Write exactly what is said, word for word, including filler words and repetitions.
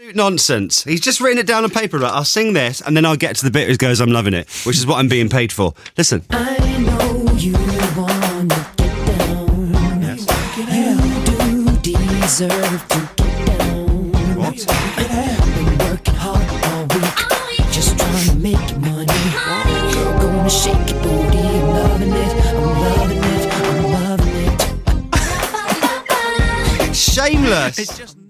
Nonsense. He's just written it down on paper. Like, I'll sing this, and then I'll get to the bit where he goes, I'm loving it, which is what I'm being paid for. Listen. I know you want to get down. Yes. You do deserve to get down. What? Been working hard all week, just trying to make money. Girl, gonna shake your booty. I'm loving it. I'm loving it. I'm loving it. Shameless. It's just